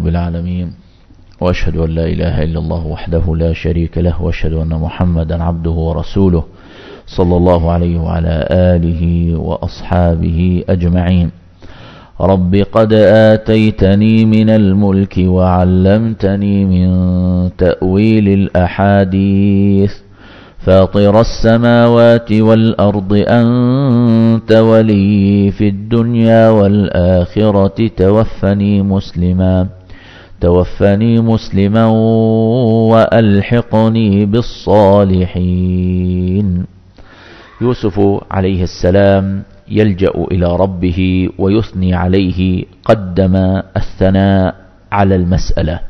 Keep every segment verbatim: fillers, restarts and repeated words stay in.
العالمين، وأشهد أن لا إله إلا الله وحده لا شريك له، وأشهد أن محمدا عبده ورسوله صلى الله عليه وعلى آله وأصحابه أجمعين. رب قد آتيتني من الملك وعلمتني من تأويل الأحاديث، فاطر السماوات والأرض أنت ولي في الدنيا والآخرة، توفني مسلما توفني مسلما وألحقني بالصالحين. يوسف عليه السلام يلجأ إلى ربه ويثني عليه. قدم الثناء على المسألة: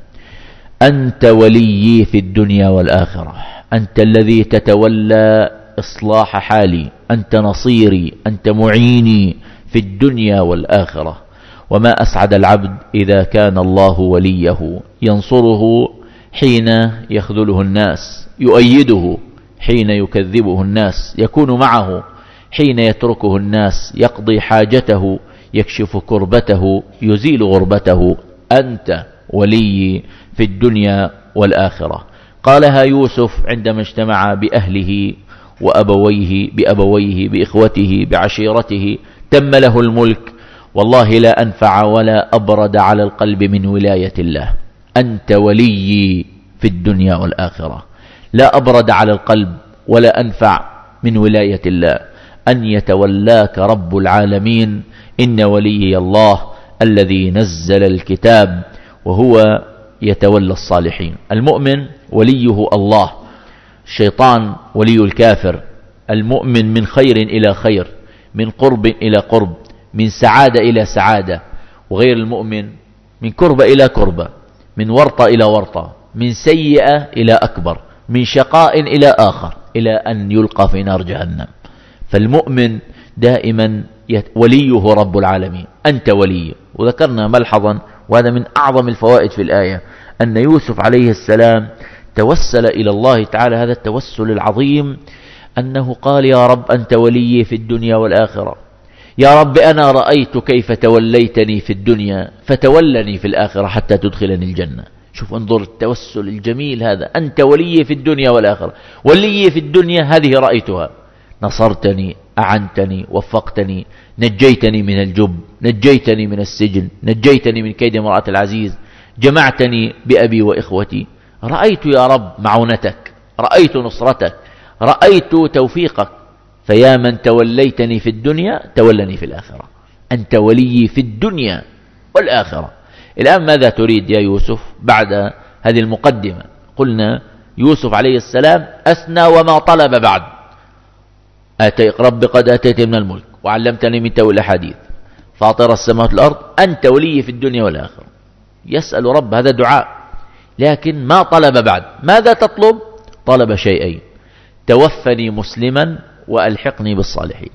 أنت وليي في الدنيا والآخرة، أنت الذي تتولى إصلاح حالي، أنت نصيري، أنت معيني في الدنيا والآخرة. وما أسعد العبد إذا كان الله وليه، ينصره حين يخذله الناس، يؤيده حين يكذبه الناس، يكون معه حين يتركه الناس، يقضي حاجته، يكشف كربته، يزيل غربته. أنت ولي في الدنيا والآخرة. قالها يوسف عندما اجتمع بأهله وأبويه بأبويه بإخوته بعشيرته، تم له الملك. والله لا أنفع ولا أبرد على القلب من ولاية الله. أنت ولي في الدنيا والآخرة. لا أبرد على القلب ولا أنفع من ولاية الله أن يتولاك رب العالمين. إن ولي الله الذي نزل الكتاب وهو يتولى الصالحين. المؤمن وليه الله، الشيطان ولي الكافر. المؤمن من خير إلى خير، من قرب إلى قرب، من سعادة إلى سعادة. وغير المؤمن من كربة إلى كربة، من ورطة إلى ورطة، من سيئة إلى أكبر، من شقاء إلى آخر، إلى أن يلقى في نار جهنم. فالمؤمن دائما وليه رب العالمين. أنت ولي. وذكرنا ملحظا، وهذا من أعظم الفوائد في الآية، أن يوسف عليه السلام توسل إلى الله تعالى هذا التوسل العظيم، أنه قال: يا رب أنت ولي في الدنيا والآخرة. يا رب أنا رأيت كيف توليتني في الدنيا، فتولني في الآخرة حتى تدخلني الجنة. شوف، انظر التوسل الجميل هذا. أنت ولي في الدنيا والآخرة. ولي في الدنيا هذه رأيتها، نصرتني، أعنتني، وفقتني، نجيتني من الجب، نجيتني من السجن، نجيتني من كيد امرأة العزيز، جمعتني بأبي وإخوتي. رأيت يا رب معونتك، رأيت نصرتك، رأيت توفيقك. فيا من توليتني في الدنيا تولني في الآخرة. أنت ولي في الدنيا والآخرة. الآن ماذا تريد يا يوسف بعد هذه المقدمة؟ قلنا يوسف عليه السلام أثنى وما طلب بعد. آتي رب قد آتيتني من الملك وعلمتني من تأويل الأحاديث، فاطر السماوات والأرض أنت ولي في الدنيا والآخرة. يسأل رب، هذا دعاء، لكن ما طلب بعد. ماذا تطلب؟ طلب شيئين: توفني مسلما وألحقني بالصالحين.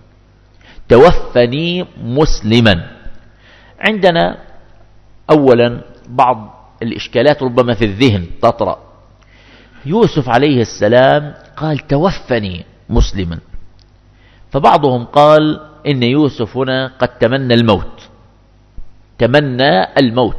توفني مسلما. عندنا أولا بعض الإشكالات ربما في الذهن تطرأ. يوسف عليه السلام قال: توفني مسلما. فبعضهم قال إن يوسف هنا قد تمنى الموت، تمنى الموت،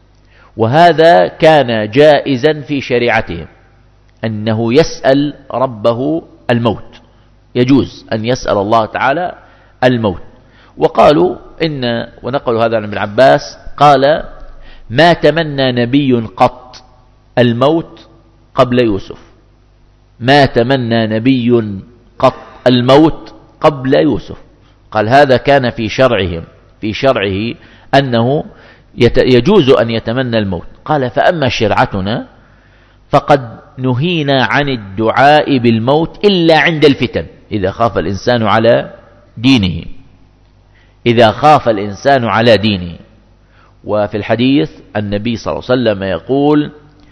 وهذا كان جائزا في شريعتهم، أنه يسأل ربه الموت، يجوز أن يسأل الله تعالى الموت. وقالوا إن، ونقلوا هذا عن ابن عباس، قال: ما تمنى نبي قط الموت قبل يوسف. ما تمنى نبي قط الموت قبل يوسف. قال هذا كان في شرعهم، في شرعه أنه يجوز أن يتمنى الموت. قال: فأما شرعتنا فقد نهينا عن الدعاء بالموت إلا عند الفتن، إذا خاف الإنسان على دينه، إذا خاف الإنسان على دينه. وفي الحديث النبي صلى الله عليه وسلم يقول: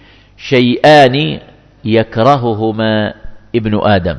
شيئان يكرههما ابن آدم.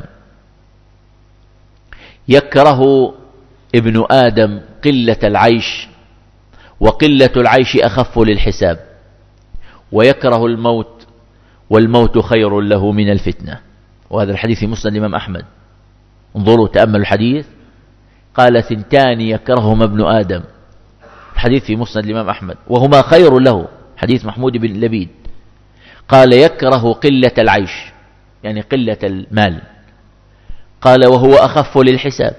يكره ابن آدم قلة العيش، وقلة العيش أخف للحساب، ويكره الموت، والموت خير له من الفتنة. وهذا الحديث في مسند الإمام أحمد. انظروا تأملوا الحديث. قال: ثنتان يكرههما ابن آدم، الحديث في مسند الإمام أحمد، وهما خير له. حديث محمود بن لبيد، قال يكره قلة العيش يعني قلة المال، قال وهو أخف للحساب،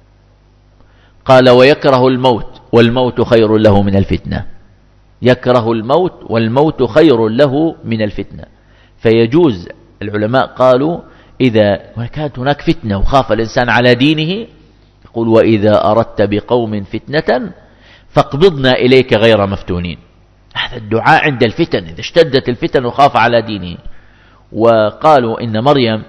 قال ويكره الموت والموت خير له من الفتنة، يكره الموت والموت خير له من الفتنة. فيجوز، العلماء قالوا إذا كانت هناك فتنة وخاف الإنسان على دينه، يقول وإذا أردت بقوم فتنة فاقبضنا إليك غير مفتونين. هذا الدعاء عند الفتن، إذا اشتدت الفتن وخاف على دينه. وقالوا إن مريم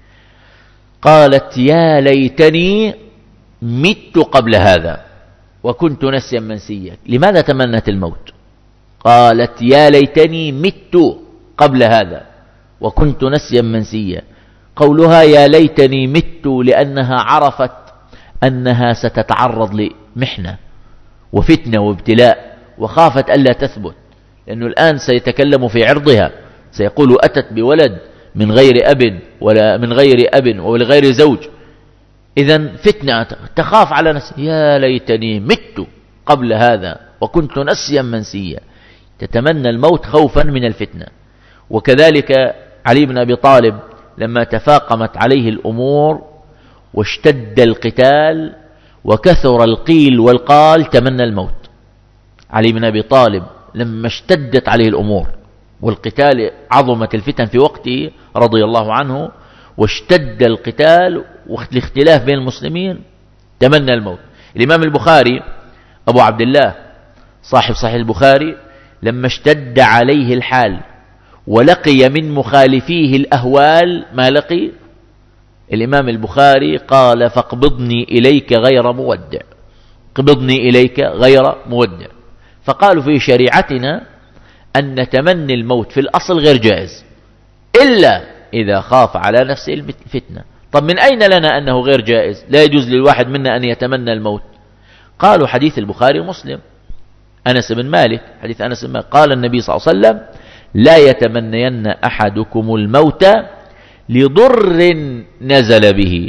قالت يا ليتني مت قبل هذا وكنت نسيا منسيا. لماذا تمنت الموت؟ قالت يا ليتني مت قبل هذا وكنت نسيا منسيا. قولها يا ليتني مت لأنها عرفت أنها ستتعرض لمحنة وفتنة وابتلاء، وخافت ألا تثبت، لأنه الآن سيتكلم في عرضها، سيقول أتت بولد من غير أب ولا من غير أب ولغير زوج، إذن فتنة، تخاف على نفسها. يا ليتني مت قبل هذا وكنت نسيا منسيا، تتمنى الموت خوفا من الفتنة. وكذلك علي بن أبي طالب لما تفاقمت عليه الأمور واشتد القتال وكثر القيل والقال تمنى الموت. علي بن أبي طالب لما اشتدت عليه الأمور والقتال، عظمت الفتن في وقته رضي الله عنه، واشتد القتال والاختلاف بين المسلمين، تمنى الموت. الإمام البخاري أبو عبد الله صاحب صحيح البخاري لما اشتد عليه الحال ولقي من مخالفيه الأهوال ما لقي، الإمام البخاري قال فاقبضني إليك غير مودع، قبضني إليك غير مودع. فقالوا في شريعتنا أن تمني الموت في الأصل غير جائز إلا إذا خاف على نفسه الفتنة. طب من أين لنا أنه غير جائز؟ لا يجوز للواحد منا أن يتمنى الموت. قالوا حديث البخاري مسلم، أنس بن مالك، حديث أنس بن مالك قال النبي صلى الله عليه وسلم لا يتمنين أحدكم الموت لضر نزل به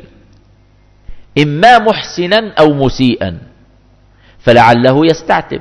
إما محسنا أو مسيئا فلعله يستعتب،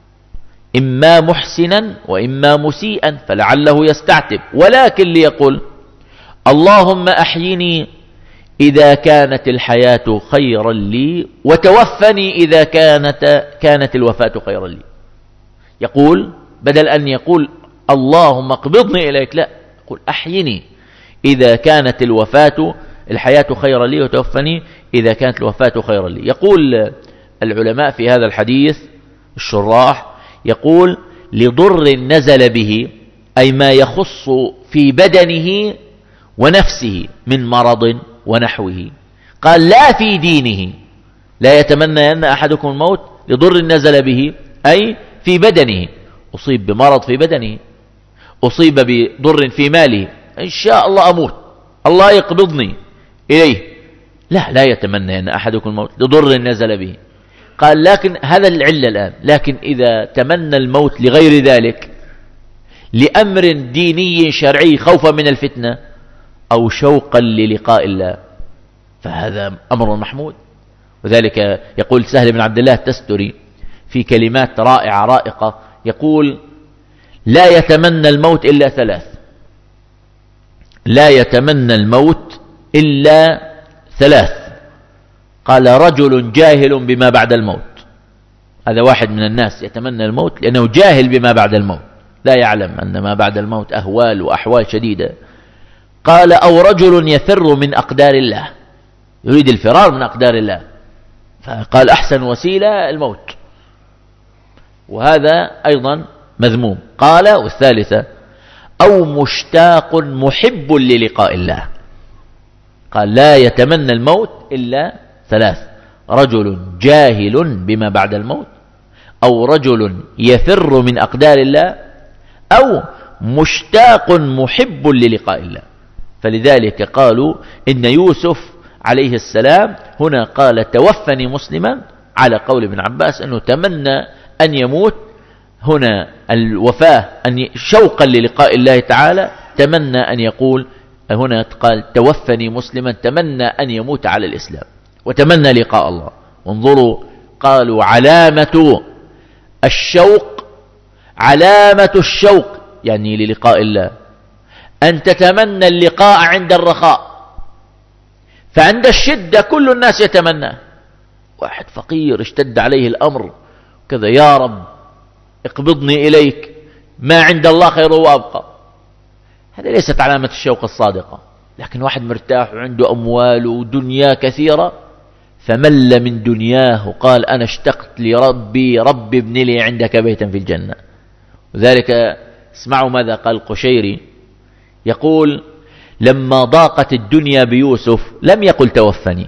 إما محسنا وإما مسيئا فلعله يستعتب، ولكن ليقول اللهم أحيني إذا كانت الحياة خيرا لي وتوفني إذا كانت كانت الوفاة خيرا لي. يقول بدل أن يقول اللهم اقبضني إليك، لا، يقول أحيني إذا كانت الوفاة الحياة خيرا لي وتوفني إذا كانت الوفاة خيرا لي. يقول العلماء في هذا الحديث الشراح، يقول لضر نزل به أي ما يخص في بدنه ونفسه من مرض ونحوه. قال لا في دينه، لا يتمنى أن أحدكم الموت لضر نزل به أي في بدنه، أصيب بمرض في بدنه، أصيب بضر في ماله، إن شاء الله أموت، الله يقبضني إليه، لا لا يتمنى أن أحدكم الموت لضر نزل به. قال لكن هذا العلة الآن، لكن إذا تمنى الموت لغير ذلك لأمر ديني شرعي خوفا من الفتنة أو شوقا للقاء الله فهذا أمر محمود. وذلك يقول سهل بن عبد الله التستري في كلمات رائعة رائقة، يقول لا يتمنى الموت إلا ثلاث، لا يتمنى الموت إلا ثلاث. قال رجل جاهل بما بعد الموت، هذا واحد من الناس يتمنى الموت لأنه جاهل بما بعد الموت، لا يعلم أن ما بعد الموت أهوال وأحوال شديدة. قال أو رجل يفر من أقدار الله، يريد الفرار من أقدار الله، فقال أحسن وسيلة الموت، وهذا أيضا مذموم. قال والثالثة أو مشتاق محب للقاء الله. قال لا يتمنى الموت إلا ثلاث، رجل جاهل بما بعد الموت، أو رجل يفر من أقدار الله، أو مشتاق محب للقاء الله. فلذلك قالوا إن يوسف عليه السلام هنا قال توفني مسلما، على قول ابن عباس أنه تمنى أن يموت، هنا الوفاة أن شوقا للقاء الله تعالى، تمنى أن يقول هنا قال توفني مسلما، تمنى أن يموت على الإسلام وتمنى لقاء الله. وانظروا قالوا علامة الشوق علامة الشوق يعني للقاء الله أن تتمنى اللقاء عند الرخاء، فعند الشدة كل الناس يتمناه. واحد فقير اشتد عليه الأمر كذا، يا رب اقبضني إليك، ما عند الله خير وأبقى. هذه ليست علامة الشوق الصادقة. لكن واحد مرتاح وعنده أموال ودنيا كثيرة، فمل من دنياه قال أنا اشتقت لربي، ربي ابن لي عندك بيتا في الجنة. وذلك اسمعوا ماذا قال القشيري، يقول لما ضاقت الدنيا بيوسف لم يقل توفني،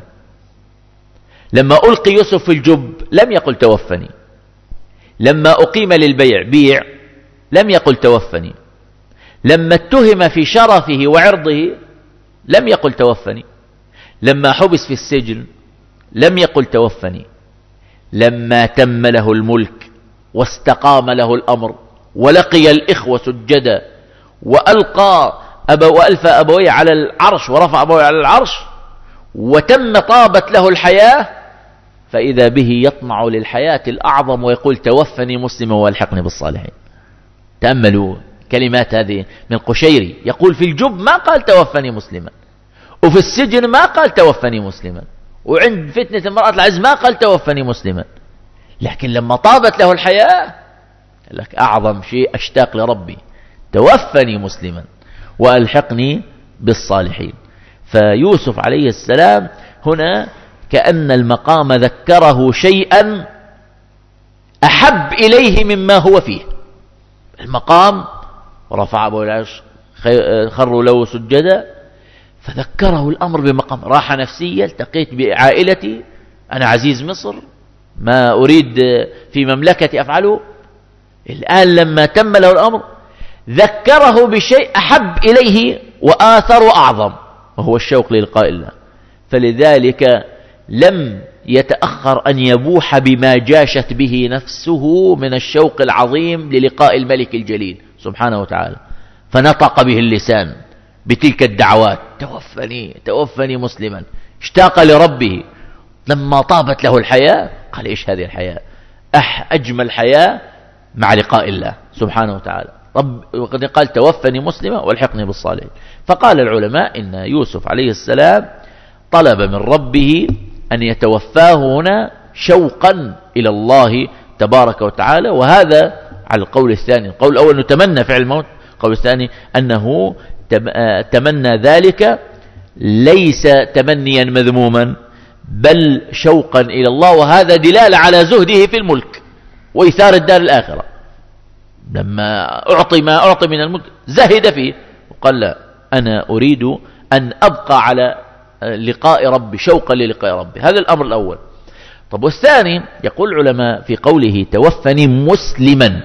لما ألقي يوسف في الجب لم يقل توفني، لما أقيم للبيع بيع لم يقل توفني، لما اتهم في شرفه وعرضه لم يقل توفني، لما حبس في السجن لم يقل توفني، لما تم له الملك واستقام له الأمر ولقي الإخوة سجدا وألقى أبو وألفى أبويه على العرش ورفع أبويه على العرش وتم طابت له الحياة، فإذا به يطمع للحياة الأعظم ويقول توفني مسلما والحقني بالصالحين. تأملوا كلمات هذه من القشيري، يقول في الجب ما قال توفني مسلما، وفي السجن ما قال توفني مسلما، وعند فتنة المرأة العز ما قال توفني مسلما، لكن لما طابت له الحياة قال لك أعظم شيء أشتاق لربي، توفني مسلما وألحقني بالصالحين. فيوسف عليه السلام هنا كأن المقام ذكره شيئا أحب إليه مما هو فيه. المقام رفع أبو العرش خروا له سجدا، فذكره الأمر بمقام راحة نفسية، التقيت بعائلتي، أنا عزيز مصر، ما أريد في مملكتي أفعله. الآن لما تم له الأمر ذكره بشيء أحب إليه وآثر وأعظم، وهو الشوق للقاء الله. فلذلك لم يتأخر أن يبوح بما جاشت به نفسه من الشوق العظيم للقاء الملك الجليل سبحانه وتعالى، فنطق به اللسان بتلك الدعوات، توفني توفني مسلما. اشتاق لربه، لما طابت له الحياة قال إيش هذه الحياة؟ أح أجمل حياة مع لقاء الله سبحانه وتعالى. رب وقد قال توفني مسلما والحقني بالصالحين. فقال العلماء إن يوسف عليه السلام طلب من ربه أن يتوفاه هنا شوقا إلى الله تبارك وتعالى، وهذا على القول الثاني. القول الأول نتمنى فعل الموت، القول الثاني أنه تمنى ذلك ليس تمنيا مذموما بل شوقا إلى الله، وهذا دلالة على زهده في الملك وإثار الدار الآخرة. لما أعطي ما أعطي من الملك زهد فيه وقال لا، أنا أريد أن أبقى على لقاء ربي، شوقا للقاء ربي. هذا الأمر الأول. طب والثاني، يقول العلماء في قوله توفني مسلما،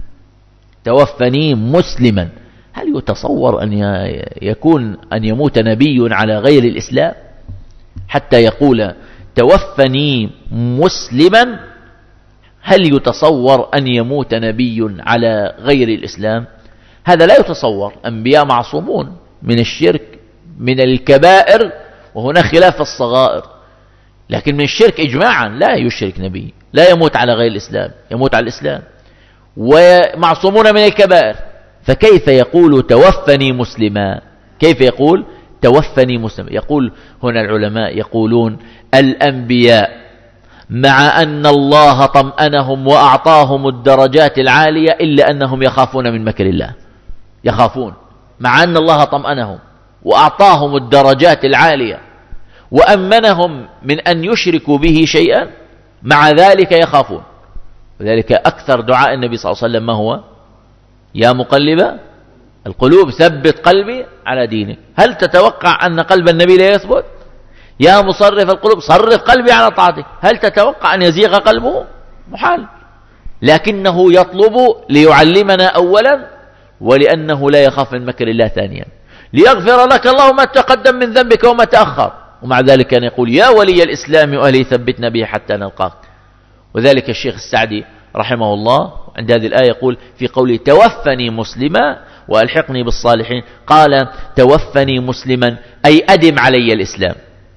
توفني مسلما، هل يتصور أن يكون أن يموت نبي على غير الإسلام حتى يقول توفني مسلما؟ هل يتصور أن يموت نبي على غير الإسلام؟ هذا لا يتصور. أنبياء معصومون من الشرك، من الكبائر، وهنا خلاف الصغائر، لكن من الشرك إجماعا لا يشرك نبي، لا يموت على غير الإسلام، يموت على الإسلام، ومعصومون من الكبائر. فكيف يقول توفني مسلما؟ كيف يقول توفني مسلما؟ يقول هنا العلماء يقولون الأنبياء مع أن الله طمأنهم وأعطاهم الدرجات العالية إلا أنهم يخافون من مكر الله، يخافون مع أن الله طمأنهم وأعطاهم الدرجات العالية وأمنهم من أن يشركوا به شيئا، مع ذلك يخافون. وذلك أكثر دعاء النبي صلى الله عليه وسلم ما هو؟ يا مقلب القلوب ثبت قلبي على دينك. هل تتوقع أن قلب النبي لا يثبت؟ يا مصرف القلوب صرف قلبي على طاعتك. هل تتوقع أن يزيغ قلبه؟ محال. لكنه يطلب ليعلمنا أولا، ولأنه لا يخاف من مكر الله ثانيا، ليغفر لك الله ما تقدم من ذنبك وما تأخر. ومع ذلك كان يقول يا ولي الإسلام وأهله ثبتنا به حتى نلقاك. وذلك الشيخ السعدي رحمه الله عند هذه الآية يقول في قوله توفني مسلما وألحقني بالصالحين، قال توفني مسلما أي أدم علي الإسلام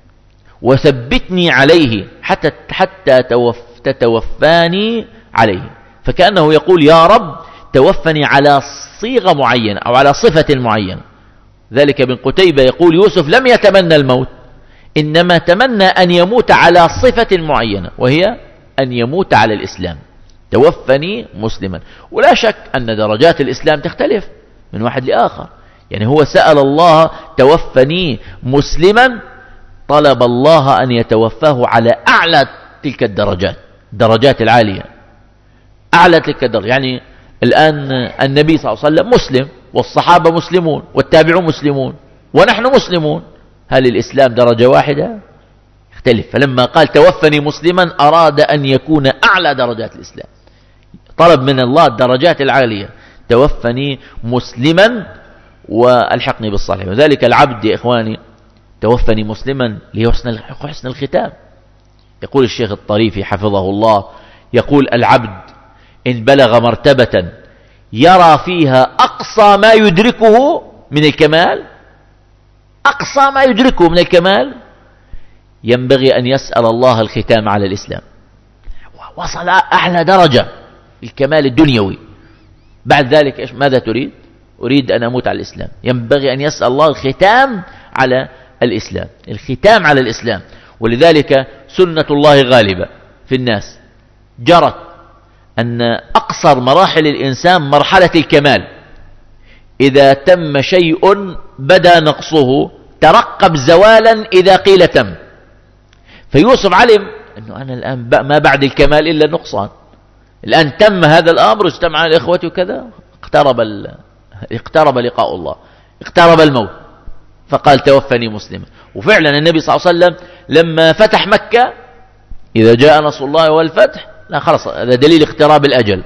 وثبتني عليه حتى حتى تتوفاني عليه. فكأنه يقول يا رب توفني على صيغة معينة أو على صفة معينة. ذلك ابن قتيبة يقول يوسف لم يتمنى الموت، إنما تمنى أن يموت على صفة معينة، وهي أن يموت على الإسلام. توفني مسلما. ولا شك أن درجات الإسلام تختلف من واحد لآخر. يعني هو سأل الله توفني مسلما، طلب الله أن يتوفاه على أعلى تلك الدرجات، درجات العالية، أعلى تلك الدرجات. يعني الآن النبي صلى الله عليه وسلم مسلم، والصحابة مسلمون، والتابعون مسلمون، ونحن مسلمون. هل الإسلام درجة واحدة؟ يختلف. فلما قال توفني مسلما أراد أن يكون أعلى درجات الإسلام، طلب من الله الدرجات العالية. توفني مسلما والحقني بالصالحين. وذلك العبد يا إخواني توفني مسلما لحسن حسن الختام. يقول الشيخ الطريفي حفظه الله، يقول العبد إن بلغ مرتبة يرى فيها أقصى ما يدركه من الكمال، أقصى ما يدركه من الكمال، ينبغي أن يسأل الله الختام على الإسلام. وصل أعلى درجة الكمال الدنيوي. بعد ذلك إيش ماذا تريد؟ أريد أن أموت على الإسلام. ينبغي أن يسأل الله الختام على الإسلام، الختام على الإسلام. ولذلك سنة الله غالبة في الناس، جرت أن أقصر مراحل الإنسان مرحلة الكمال. إذا تم شيء بدا نقصه، ترقب زوالا إذا قيل تم. فيوسف علم أنه أنا الآن ما بعد الكمال إلا النقصان. الآن تم هذا الأمر، اجتمع الإخوة وكذا، اقترب, اقترب لقاء الله، اقترب الموت، فقال توفني مسلما. وفعلا النبي صلى الله عليه وسلم لما فتح مكة، إذا جاء نصر الله والفتح، لا خلاص هذا دليل اقتراب الأجل.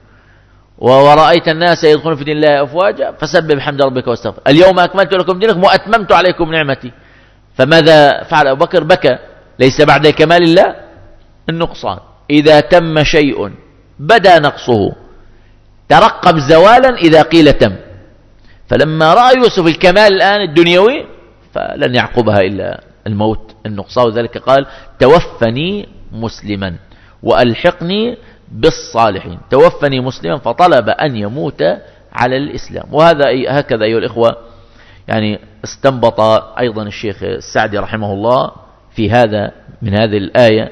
ورأيت الناس يدخلون في دين الله أفواجا فسبح بحمد ربك واستغفر. اليوم أكملت لكم دينكم وأتممت عليكم نعمتي. فماذا فعل أبو بكر؟ بكى. ليس بعد الكمال إلا النقصان. إذا تم شيء بدا نقصه، ترقب زوالا إذا قيل تم. فلما رأى يوسف الكمال الآن الدنيوي، فلن يعقبها إلا الموت، النقصان. وذلك قال توفني مسلما وألحقني بالصالحين. توفني مسلما، فطلب أن يموت على الإسلام. وهذا هكذا أيها الإخوة يعني استنبط أيضا الشيخ السعدي رحمه الله في هذا من هذه الآية.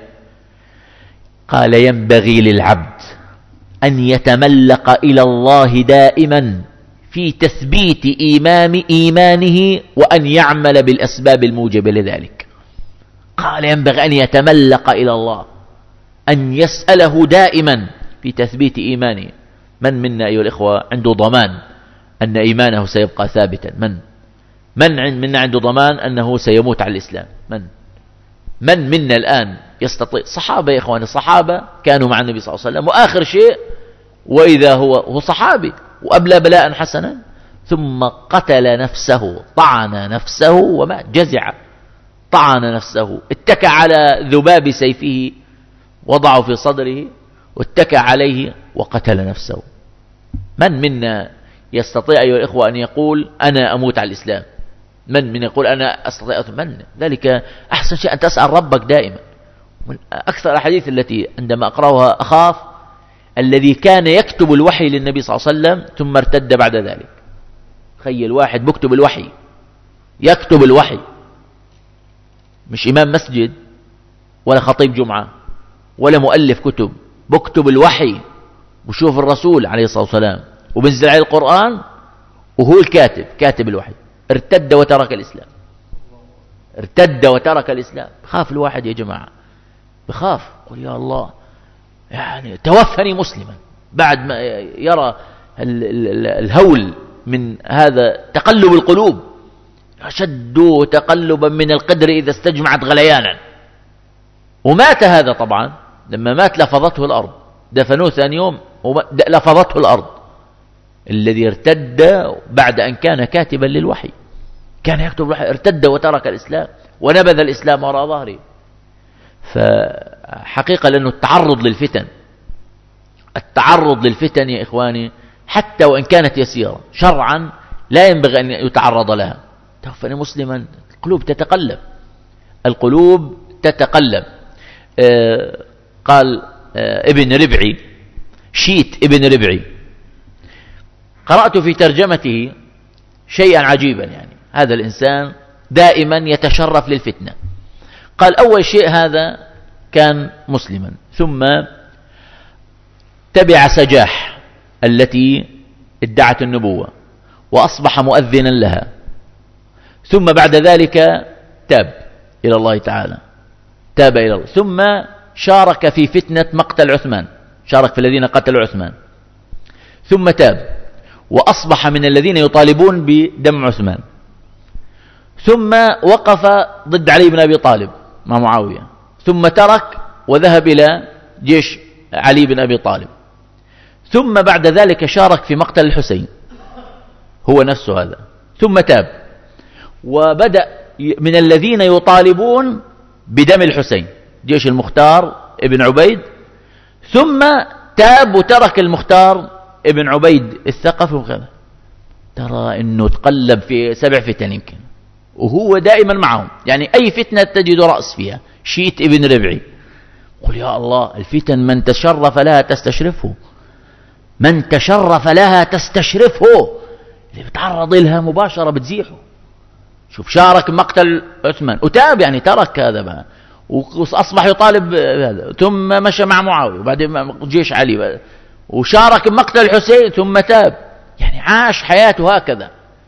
قال ينبغي للعبد أن يتملق إلى الله دائما في تثبيت إيمان إيمانه، وأن يعمل بالأسباب الموجبة لذلك. قال ينبغي أن يتملق إلى الله، أن يسأله دائما في تثبيت إيمانه. من منا أيها الإخوة عنده ضمان أن إيمانه سيبقى ثابتا؟ من من منا عنده ضمان أنه سيموت على الإسلام؟ من من منا الآن يستطيع؟ صحابة يا إخواني، الصحابة كانوا مع النبي صلى الله عليه وسلم، وآخر شيء وإذا هو هو صحابي وأبلى بلاء حسنا، ثم قتل نفسه، طعن نفسه ومات، جزع، طعن نفسه، اتكى على ذباب سيفه، وضعه في صدره واتكى عليه وقتل نفسه. من منا يستطيع أيها الإخوة أن يقول أنا أموت على الإسلام؟ من من يقول أنا أستطيع؟ من ذلك أحسن شيء أن تسأل ربك دائما. من أكثر الأحاديث التي عندما أقرأها أخاف الذي كان يكتب الوحي للنبي صلى الله عليه وسلم ثم ارتد بعد ذلك. تخيل واحد بكتب الوحي، يكتب الوحي، مش إمام مسجد ولا خطيب جمعة ولا مؤلف كتب، بكتب الوحي، وشوف الرسول عليه الصلاة والسلام وبنزل عليه القرآن وهو الكاتب، كاتب الوحي، ارتد وترك الإسلام، ارتد وترك الإسلام. بخاف الواحد يا جماعة، بخاف. قل يا الله يعني توفني مسلما، بعد ما يرى الهول من هذا تقلب القلوب، أشد تقلبا من القدر إذا استجمعت غليانا. ومات هذا طبعا، لما مات لفظته الأرض، دفنوه ثاني يوم لفظته الأرض. الذي ارتد بعد أن كان كاتبا للوحي، كان يكتب الوحي، ارتد وترك الإسلام ونبذ الإسلام وراء ظهره. فحقيقة لأنه التعرض للفتن، التعرض للفتن يا إخواني حتى وإن كانت يسيرة شرعا لا ينبغي أن يتعرض لها. توفني مسلما، القلوب تتقلب، القلوب تتقلب. آه قال آه ابن ربعي، شيت ابن ربعي قرأت في ترجمته شيئا عجيبا، يعني هذا الإنسان دائما يتشرف للفتنة. قال أول شيء هذا كان مسلما، ثم تبع سجاح التي ادعت النبوة وأصبح مؤذنا لها، ثم بعد ذلك تاب إلى الله تعالى، تاب إلى الله، ثم شارك في فتنة مقتل عثمان، شارك في الذين قتلوا عثمان، ثم تاب وأصبح من الذين يطالبون بدم عثمان، ثم وقف ضد علي بن أبي طالب مع معاوية، ثم ترك وذهب إلى جيش علي بن أبي طالب، ثم بعد ذلك شارك في مقتل الحسين هو نفسه هذا، ثم تاب وبدأ من الذين يطالبون بدم الحسين جيش المختار ابن عبيد، ثم تاب وترك المختار ابن عبيد الثقفي وكذا. ترى انه تقلب في سبع فتن يمكن، وهو دائما معهم، يعني اي فتنة تجد رأس فيها. شيت ابن ربعي، قل يا الله، الفتن من تشرف لها تستشرفه، من تشرف لها تستشرفه، اللي بتعرض لها مباشرة بتزيحه. شوف، شارك مقتل عثمان وتاب، يعني ترك هذا بقى وأصبح يطالب بهذا، ثم مشى مع معاوية وبعدين جيش علي، وشارك مقتل الحسين ثم تاب، يعني عاش حياته هكذا،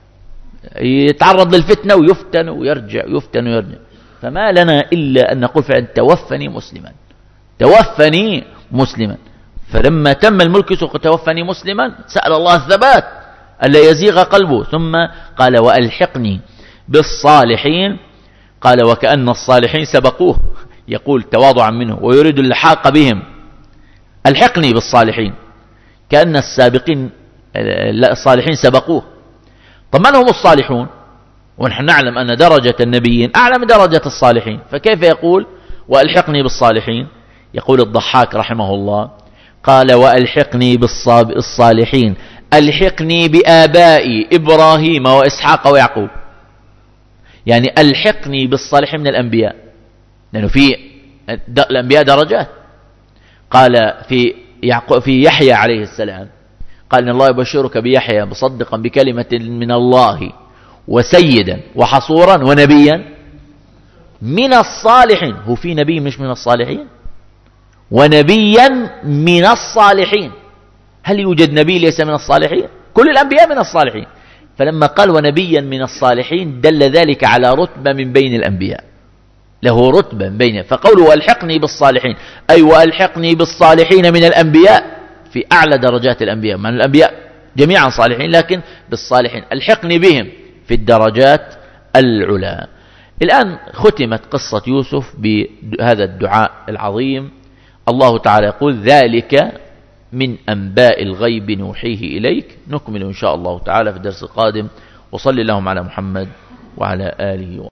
يتعرض للفتنة ويفتن ويرجع، يفتن ويرجع. فما لنا إلا أن نقول فعلا توفني مسلما، توفني مسلما. فلما تم الملك توفني مسلما سأل الله الثبات ألا يزيغ قلبه، ثم قال وألحقني بالصالحين. قال وكأن الصالحين سبقوه، يقول تواضعا منه ويريد اللحاق بهم. ألحقني بالصالحين، كأن السابقين الصالحين سبقوه. طب من هم الصالحون؟ ونحن نعلم أن درجة النبيين أعلى من درجة الصالحين، فكيف يقول وألحقني بالصالحين؟ يقول الضحاك رحمه الله قال وألحقني بالصالحين ألحقني بآبائي إبراهيم وإسحاق ويعقوب، يعني ألحقني بالصالحين من الأنبياء، لأنه في الأنبياء درجات. قال في يعقوب في يحيى عليه السلام قال إن الله يبشرك بيحيى مصدقا بكلمة من الله وسيدا وحصورا ونبيا من الصالحين. هو في نبي مش من الصالحين؟ ونبيا من الصالحين. هل يوجد نبي ليس من الصالحين؟ كل الأنبياء من الصالحين. فلما قال ونبيا من الصالحين دل ذلك على رتبة من بين الأنبياء، له رتبة بين. فقوله وألحقني بالصالحين أي وألحقني بالصالحين من الأنبياء في أعلى درجات الأنبياء، من الأنبياء جميعا صالحين، لكن بالصالحين ألحقني بهم في الدرجات العلى. الآن ختمت قصة يوسف بهذا الدعاء العظيم. الله تعالى يقول ذلك من أنباء الغيب نوحيه إليك. نكمل إن شاء الله تعالى في الدرس القادم. وصلي اللهم على محمد وعلى آله وصحبه.